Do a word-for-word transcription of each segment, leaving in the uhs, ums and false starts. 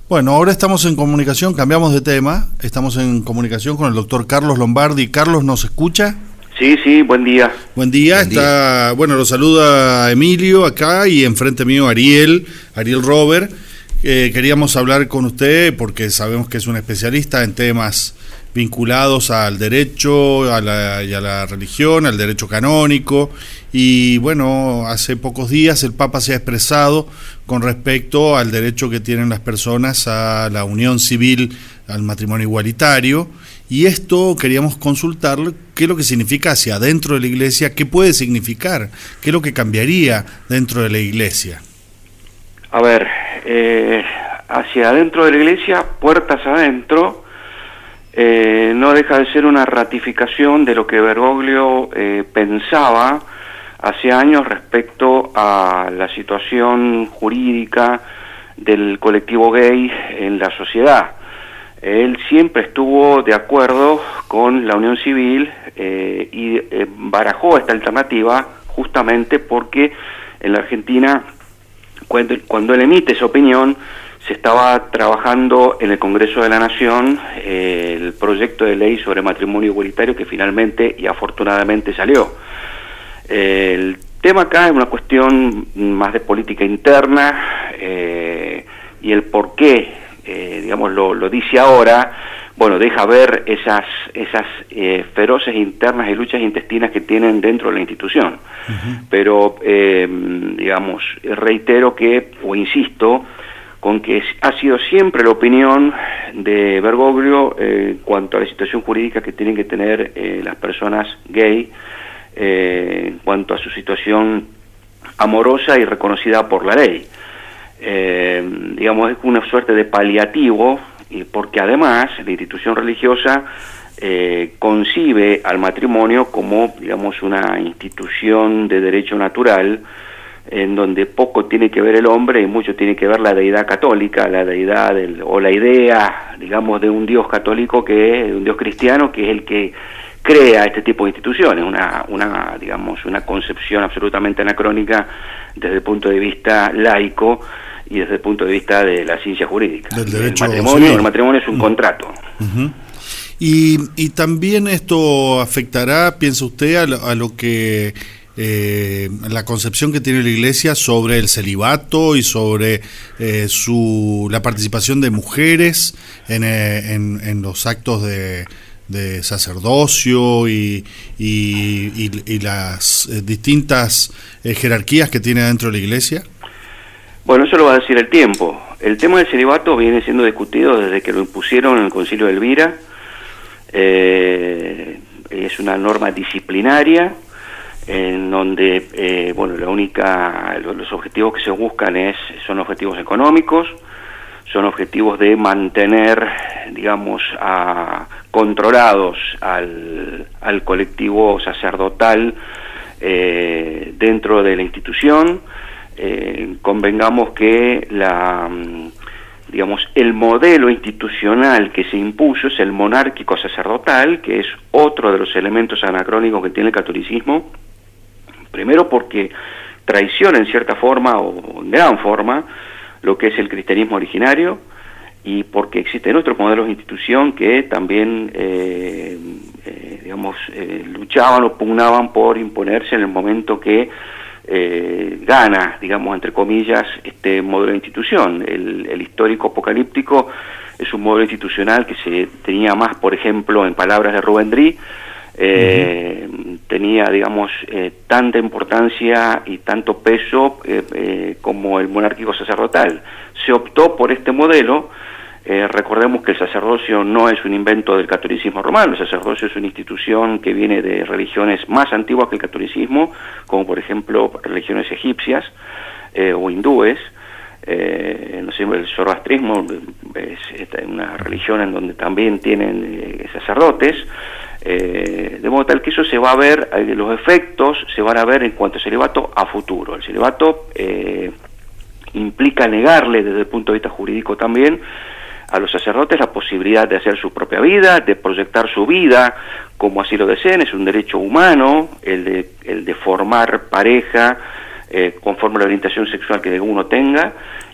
Bueno, ahora estamos en comunicación, cambiamos de tema, estamos en comunicación con el doctor Carlos Lombardi. Carlos, ¿nos escucha? Sí, sí, buen día. Buen día, buen está, día. Bueno, lo saluda Emilio acá y enfrente mío Ariel, Ariel Robert. Eh, queríamos hablar con usted porque sabemos que es un especialista en temas vinculados al derecho a la, y a la religión, al derecho canónico, y bueno, hace pocos días el Papa se ha expresado con respecto al derecho que tienen las personas a la unión civil, al matrimonio igualitario, y esto queríamos consultarle qué es lo que significa hacia adentro de la Iglesia, qué puede significar, qué es lo que cambiaría dentro de la Iglesia. A ver, eh, hacia adentro de la Iglesia, puertas adentro, Eh, no deja de ser una ratificación de lo que Bergoglio eh, pensaba hace años respecto a la situación jurídica del colectivo gay en la sociedad. Él siempre estuvo de acuerdo con la unión civil eh, y eh, barajó esta alternativa justamente porque en la Argentina, cuando, cuando él emite esa opinión, se estaba trabajando en el Congreso de la Nación eh, el proyecto de ley sobre matrimonio igualitario que finalmente y afortunadamente salió. Eh, el tema acá es una cuestión más de política interna eh, y el por qué, eh, digamos, lo, lo dice ahora, bueno, deja ver esas, esas eh, feroces internas y luchas intestinas que tienen dentro de la institución. Uh-huh. Pero, eh, digamos, reitero que, o insisto, con que ha sido siempre la opinión de Bergoglio eh, en cuanto a la situación jurídica que tienen que tener eh, las personas gay, eh, en cuanto a su situación amorosa y reconocida por la ley. Eh, digamos, es una suerte de paliativo, y porque además la institución religiosa eh, concibe al matrimonio como, digamos, una institución de derecho natural, en donde poco tiene que ver el hombre y mucho tiene que ver la deidad católica, la deidad del, o la idea, digamos, de un Dios católico, que de un Dios cristiano, que es el que crea este tipo de instituciones, una, una, digamos, una concepción absolutamente anacrónica desde el punto de vista laico y desde el punto de vista de la ciencia jurídica. Del derecho el matrimonio, el matrimonio es un uh-huh. contrato. Uh-huh. Y, y también esto afectará, piensa usted, a lo, a lo que Eh, la concepción que tiene la Iglesia sobre el celibato y sobre eh, su la participación de mujeres en, eh, en, en los actos de, de sacerdocio y, y, y, y las eh, distintas eh, jerarquías que tiene dentro de la Iglesia? Bueno, eso lo va a decir el tiempo. El tema del celibato viene siendo discutido desde que lo impusieron en el Concilio de Elvira. Eh, es una norma disciplinaria en donde, eh, bueno, la única, los objetivos que se buscan es, son objetivos económicos, son objetivos de mantener, digamos, a, controlados al, al colectivo sacerdotal eh, dentro de la institución. Eh, convengamos que la, digamos, el modelo institucional que se impuso es el monárquico sacerdotal, que es otro de los elementos anacrónicos que tiene el catolicismo. Primero porque traiciona en cierta forma o en gran forma lo que es el cristianismo originario, y porque existen otros modelos de institución que también eh, eh, digamos eh, luchaban o pugnaban por imponerse en el momento que eh, gana, digamos, entre comillas, este modelo de institución. El, el histórico apocalíptico es un modelo institucional que se tenía más, por ejemplo, en palabras de Rubén Drí, Eh, uh-huh. tenía, digamos, eh, tanta importancia y tanto peso eh, eh, como el monárquico sacerdotal. Se optó por este modelo. Eh, recordemos que el sacerdocio no es un invento del catolicismo romano. El sacerdocio es una institución que viene de religiones más antiguas que el catolicismo, como por ejemplo religiones egipcias eh, o hindúes. Eh, no sé, el zoroastrismo es, es una religión en donde también tienen eh, sacerdotes. Eh, de modo tal que eso se va a ver, eh, los efectos se van a ver en cuanto al celibato a futuro. El celibato eh, implica negarle desde el punto de vista jurídico también a los sacerdotes la posibilidad de hacer su propia vida, de proyectar su vida como así lo deseen. Es un derecho humano el de, el de formar pareja eh, conforme a la orientación sexual que uno tenga,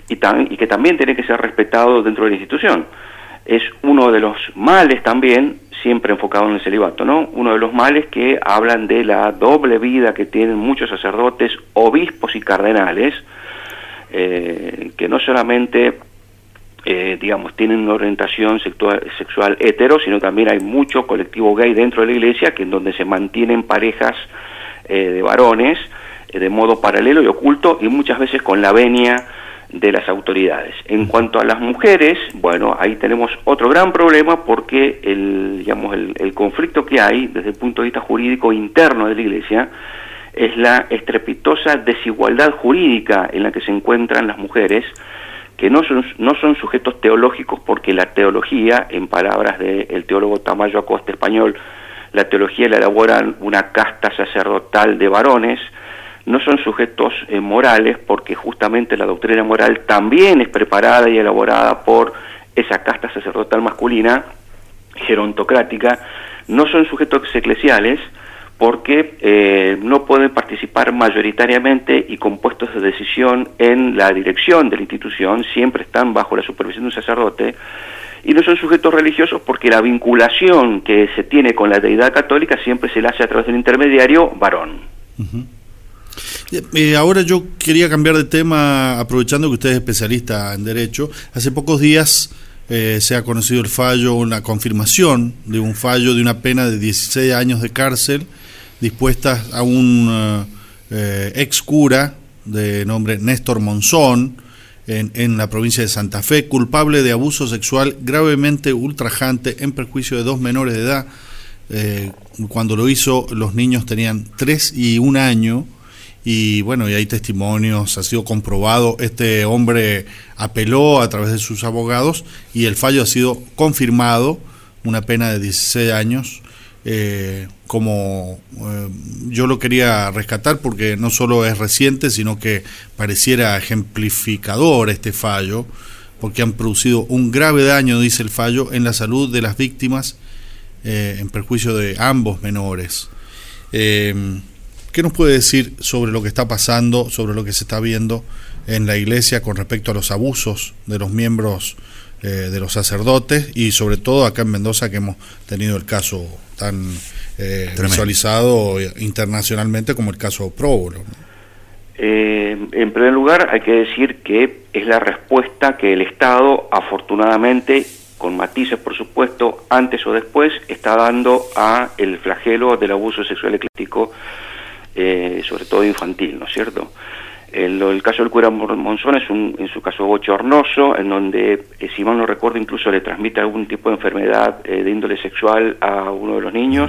y, tam y que también tiene que ser respetado dentro de la institución. Es uno de los males también, siempre enfocado en el celibato, ¿no? Uno de los males que hablan de la doble vida que tienen muchos sacerdotes, obispos y cardenales, eh, que no solamente, eh, digamos, tienen una orientación sexual, sexual hetero, sino también hay mucho colectivo gay dentro de la iglesia, que en donde se mantienen parejas eh, de varones, eh, de modo paralelo y oculto, y muchas veces con la venia de las autoridades. En cuanto a las mujeres, bueno, ahí tenemos otro gran problema, porque el, digamos, el, el conflicto que hay desde el punto de vista jurídico interno de la Iglesia es la estrepitosa desigualdad jurídica en la que se encuentran las mujeres, que no son, no son sujetos teológicos, porque la teología, en palabras del teólogo Tamayo Acosta español, la teología la elaboran una casta sacerdotal de varones. No son sujetos eh, morales, porque justamente la doctrina moral también es preparada y elaborada por esa casta sacerdotal masculina, gerontocrática. No son sujetos eclesiales, porque eh, no pueden participar mayoritariamente y con puestos de decisión en la dirección de la institución, siempre están bajo la supervisión de un sacerdote. Y no son sujetos religiosos, porque la vinculación que se tiene con la deidad católica siempre se la hace a través de un intermediario varón. Uh-huh. Eh, ahora yo quería cambiar de tema, aprovechando que usted es especialista en Derecho. Hace pocos días eh, se ha conocido el fallo, una confirmación de un fallo de una pena de dieciséis años de cárcel dispuesta a un eh, ex cura de nombre Néstor Monzón en, en la provincia de Santa Fe, culpable de abuso sexual gravemente ultrajante en perjuicio de dos menores de edad. Eh, cuando lo hizo, los niños tenían tres y un año. Y bueno, y hay testimonios, ha sido comprobado. Este hombre apeló a través de sus abogados y el fallo ha sido confirmado, una pena de dieciséis años. Eh, como eh, yo lo quería rescatar, porque no solo es reciente, sino que pareciera ejemplificador este fallo, porque han producido un grave daño, dice el fallo, en la salud de las víctimas, eh, en perjuicio de ambos menores. Eh, ¿Qué nos puede decir sobre lo que está pasando, sobre lo que se está viendo en la Iglesia con respecto a los abusos de los miembros eh, de los sacerdotes, y sobre todo acá en Mendoza, que hemos tenido el caso tan eh, visualizado internacionalmente como el caso Próbolo? Eh, en primer lugar, hay que decir que es la respuesta que el Estado, afortunadamente, con matices por supuesto, antes o después, está dando a el flagelo del abuso sexual ecléctico, Eh, sobre todo infantil, ¿no es cierto? El, el caso del cura Monzón es un, en su caso bochornoso, en donde, eh, si mal no recuerdo, incluso le transmite algún tipo de enfermedad eh, de índole sexual a uno de los niños.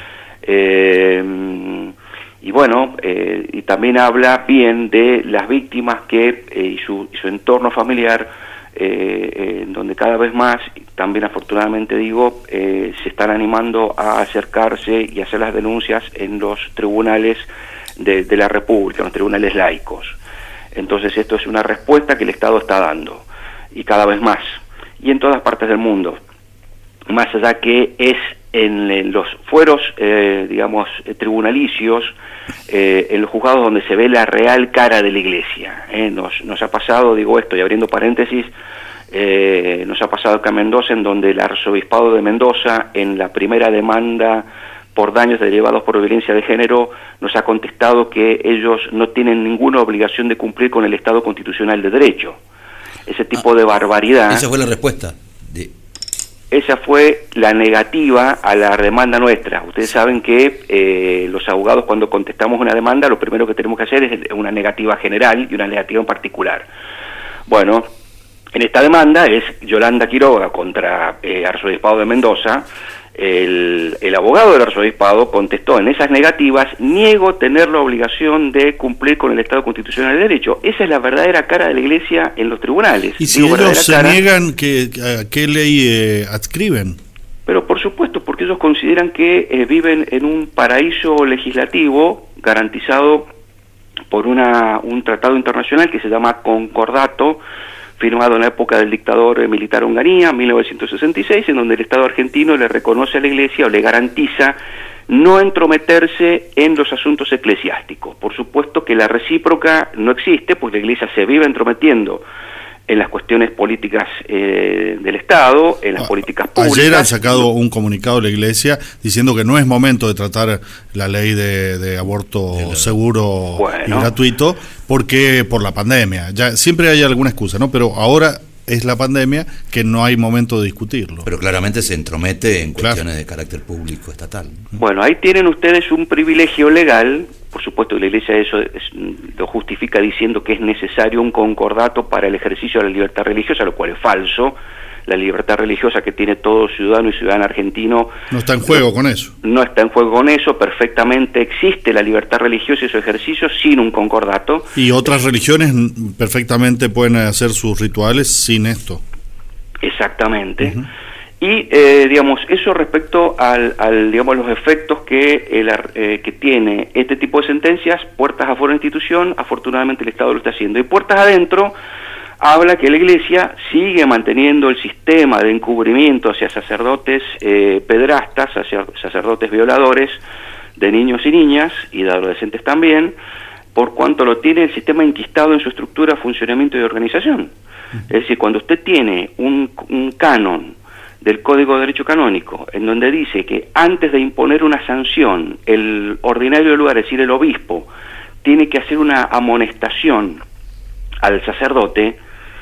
Eh, y bueno, eh, y también habla bien de las víctimas que eh, y, su, y su entorno familiar, eh, eh, en donde cada vez más, también afortunadamente digo, eh, se están animando a acercarse y hacer las denuncias en los tribunales de, de la República, los tribunales laicos. Entonces esto es una respuesta que el Estado está dando, y cada vez más, y en todas partes del mundo, más allá que es en, en los fueros, eh, digamos, tribunalicios, eh, en los juzgados donde se ve la real cara de la Iglesia. Eh, nos, nos ha pasado, digo esto, y abriendo paréntesis, eh, nos ha pasado acá en Mendoza, en donde el arzobispado de Mendoza, en la primera demanda por daños derivados por violencia de género, nos ha contestado que ellos no tienen ninguna obligación de cumplir con el Estado constitucional de derecho. Ese tipo ah, de barbaridad... Esa fue la respuesta. De... Esa fue la negativa a la demanda nuestra. Ustedes saben que eh, los abogados, cuando contestamos una demanda, lo primero que tenemos que hacer es una negativa general y una negativa en particular. Bueno, en esta demanda es Yolanda Quiroga contra eh, Arzobispado de Mendoza. El, el abogado del arzobispado contestó en esas negativas: niego tener la obligación de cumplir con el Estado constitucional de derecho. Esa es la verdadera cara de la Iglesia en los tribunales. Y si Digo, ellos se cara, niegan, ¿qué, ¿a qué ley eh, adscriben? Pero por supuesto, porque ellos consideran que eh, viven en un paraíso legislativo garantizado por una un tratado internacional que se llama Concordato, firmado en la época del dictador militar Onganía, mil novecientos sesenta y seis, en donde el Estado argentino le reconoce a la Iglesia o le garantiza no entrometerse en los asuntos eclesiásticos. Por supuesto que la recíproca no existe, pues la Iglesia se vive entrometiendo en las cuestiones políticas eh, del Estado, en las a, políticas públicas. Ayer han sacado un comunicado de la Iglesia diciendo que no es momento de tratar la ley de, de aborto sí, seguro bueno. y gratuito, porque por la pandemia. Ya siempre hay alguna excusa, ¿no? Pero ahora es la pandemia que no hay momento de discutirlo. Pero claramente se entromete en cuestiones claro. de carácter público estatal. Bueno, ahí tienen ustedes un privilegio legal. Por supuesto, la Iglesia eso es, lo justifica diciendo que es necesario un concordato para el ejercicio de la libertad religiosa, lo cual es falso. La libertad religiosa que tiene todo ciudadano y ciudadano argentino no está en juego no, con eso. No está en juego con eso. Perfectamente existe la libertad religiosa y su ejercicio sin un concordato. Y otras religiones perfectamente pueden hacer sus rituales sin esto. Exactamente. Uh-huh. Y, eh, digamos, eso respecto al, al digamos, los efectos que, el, eh, que tiene este tipo de sentencias, puertas afuera de la institución, afortunadamente el Estado lo está haciendo. Y puertas adentro, habla que la Iglesia sigue manteniendo el sistema de encubrimiento hacia sacerdotes eh, pedrastas, hacia sacerdotes violadores de niños y niñas, y de adolescentes también, por cuanto lo tiene el sistema enquistado en su estructura, funcionamiento y organización. Es decir, cuando usted tiene un, un canon del Código de Derecho Canónico, en donde dice que antes de imponer una sanción, el ordinario lugar, es decir, el obispo, tiene que hacer una amonestación al sacerdote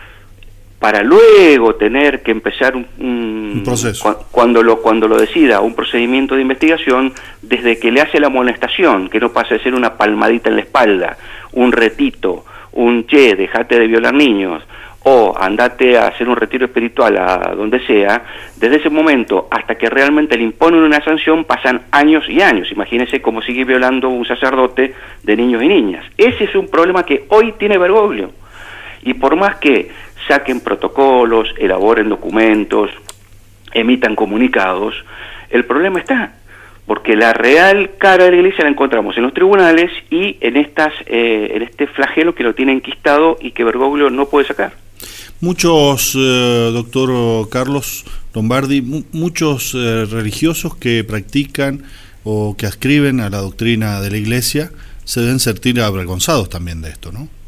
para luego tener que empezar un, un, un proceso. Cu cuando lo cuando lo decida, un procedimiento de investigación, desde que le hace la amonestación, que no pasa de ser una palmadita en la espalda, un retito, un che, dejate de violar niños, o andate a hacer un retiro espiritual a donde sea, desde ese momento hasta que realmente le imponen una sanción pasan años y años. Imagínense cómo sigue violando un sacerdote de niños y niñas. Ese es un problema que hoy tiene Bergoglio. Y por más que saquen protocolos, elaboren documentos, emitan comunicados, el problema está, porque la real cara de la Iglesia la encontramos en los tribunales y en estas eh, en este flagelo que lo tiene enquistado y que Bergoglio no puede sacar. Muchos, eh, doctor Carlos Lombardi, mu muchos eh, religiosos que practican o que adscriben a la doctrina de la Iglesia se deben sentir avergonzados también de esto, ¿no?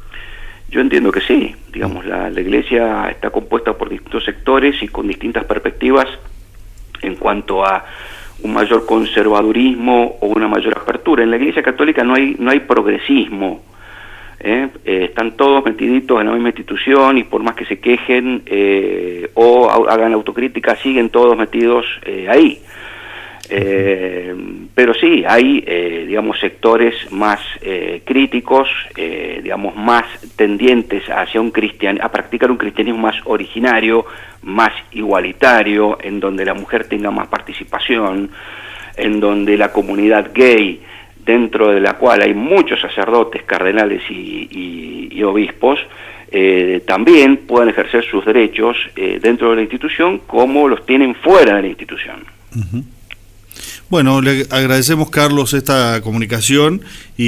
Yo entiendo que sí. Digamos, la, la Iglesia está compuesta por distintos sectores y con distintas perspectivas en cuanto a un mayor conservadurismo o una mayor apertura. En la Iglesia Católica no hay no hay progresismo. ¿eh? Eh, están todos metiditos en la misma institución y por más que se quejen eh, o hagan autocrítica, siguen todos metidos eh, ahí. Eh, pero sí, hay, eh, digamos, sectores más eh, críticos, eh, digamos, más tendientes hacia un cristian a practicar un cristianismo más originario, más igualitario, en donde la mujer tenga más participación, en donde la comunidad gay, dentro de la cual hay muchos sacerdotes, cardenales y, y, y obispos, eh, también puedan ejercer sus derechos eh, dentro de la institución como los tienen fuera de la institución. Uh-huh. Bueno, le agradecemos, Carlos, esta comunicación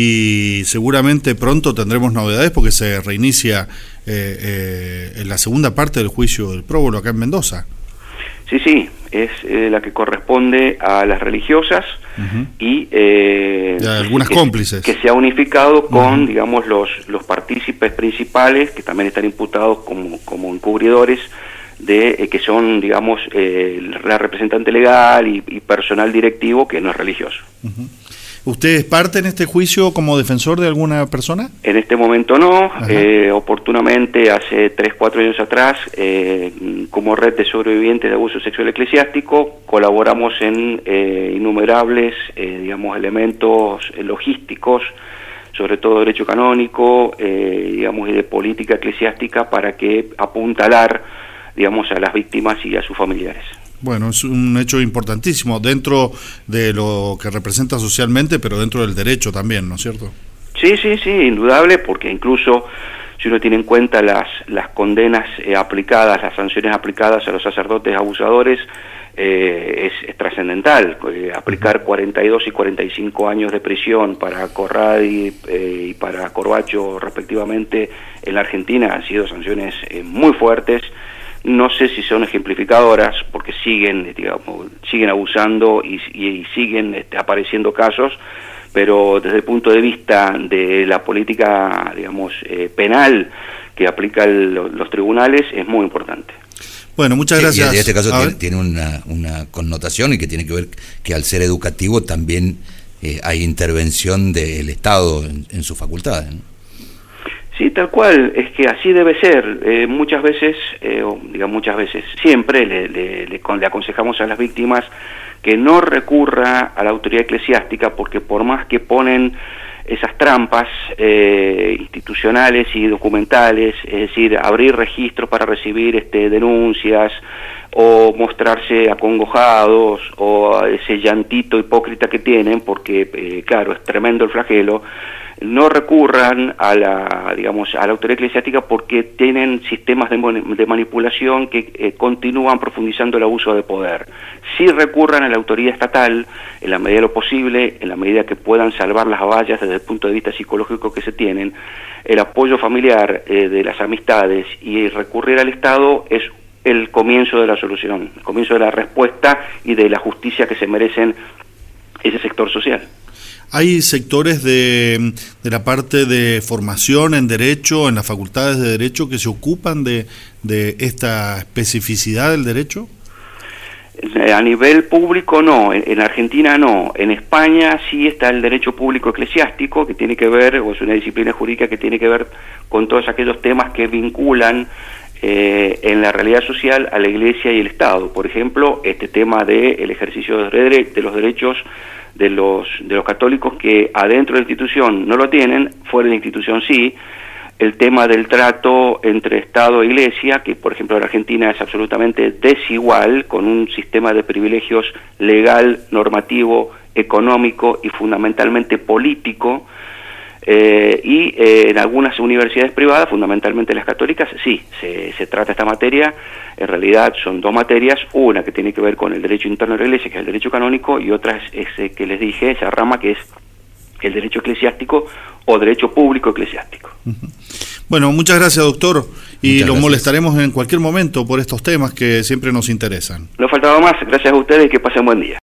y seguramente pronto tendremos novedades porque se reinicia eh, eh, en la segunda parte del juicio del próbolo acá en Mendoza. Sí, sí, es eh, la que corresponde a las religiosas uh-huh. y eh, algunas que, cómplices. Que se ha unificado con, uh-huh. digamos, los, los partícipes principales que también están imputados como, como encubridores de eh, que son, digamos, eh, la representante legal y, y personal directivo que no es religioso. Uh-huh. ¿Usted es parte en este juicio como defensor de alguna persona? En este momento no, eh, oportunamente hace tres, cuatro años atrás, eh, como red de sobrevivientes de abuso sexual eclesiástico, colaboramos en eh, innumerables, eh, digamos, elementos logísticos, sobre todo derecho canónico, eh, digamos, y de política eclesiástica para que apuntalar, digamos, a las víctimas y a sus familiares. Bueno, es un hecho importantísimo dentro de lo que representa socialmente, pero dentro del derecho también, ¿no es cierto? Sí, sí, sí, indudable, porque incluso si uno tiene en cuenta las, las condenas eh, aplicadas, las sanciones aplicadas a los sacerdotes abusadores, eh, es, es trascendental. Eh, aplicar cuarenta y dos y cuarenta y cinco años de prisión para Corradi eh, y para Corbacho, respectivamente, en la Argentina han sido sanciones eh, muy fuertes. No sé si son ejemplificadoras, porque siguen, digamos, siguen abusando y, y, y siguen este, apareciendo casos, pero desde el punto de vista de la política, digamos, eh, penal que aplica el, los tribunales es muy importante. Bueno, muchas gracias. Y en este caso tiene, tiene una, una connotación y que tiene que ver que al ser educativo también eh, hay intervención del Estado en, en sus facultades, ¿no? Sí, tal cual, es que así debe ser. Eh, muchas veces, eh, o digamos muchas veces, siempre le, le, le, le aconsejamos a las víctimas que no recurra a la autoridad eclesiástica, porque por más que ponen esas trampas eh, institucionales y documentales, es decir, abrir registros para recibir este, denuncias o mostrarse acongojados o ese llantito hipócrita que tienen, porque eh, claro, es tremendo el flagelo, no recurran a la, digamos, a la autoridad eclesiástica porque tienen sistemas de, de manipulación que eh, continúan profundizando el abuso de poder. Sí recurran a la autoridad estatal en la medida de lo posible, en la medida que puedan salvar las vallas desde el punto de vista psicológico que se tienen, el apoyo familiar eh, de las amistades y recurrir al Estado es el comienzo de la solución, el comienzo de la respuesta y de la justicia que se merecen ese sector social. ¿Hay sectores de, de la parte de formación en Derecho, en las facultades de Derecho, que se ocupan de, de esta especificidad del derecho? A nivel público no, en, en Argentina no. En España sí está el derecho público eclesiástico, que tiene que ver, o es una disciplina jurídica que tiene que ver con todos aquellos temas que vinculan eh, en la realidad social a la Iglesia y el Estado. Por ejemplo, este tema del ejercicio de, de los derechos de los de los católicos que adentro de la institución no lo tienen, fuera de la institución sí, el tema del trato entre Estado e Iglesia, que por ejemplo en Argentina es absolutamente desigual, con un sistema de privilegios legal, normativo, económico y fundamentalmente político, eh, y eh, en algunas universidades privadas, fundamentalmente las católicas, sí, se, se trata esta materia. En realidad son dos materias, una que tiene que ver con el derecho interno de la Iglesia, que es el derecho canónico, y otra es ese que les dije, esa rama que es el derecho eclesiástico o derecho público eclesiástico. Bueno, muchas gracias, doctor, y muchas lo gracias. molestaremos en cualquier momento por estos temas que siempre nos interesan. No faltaba más, gracias a ustedes y que pasen buen día.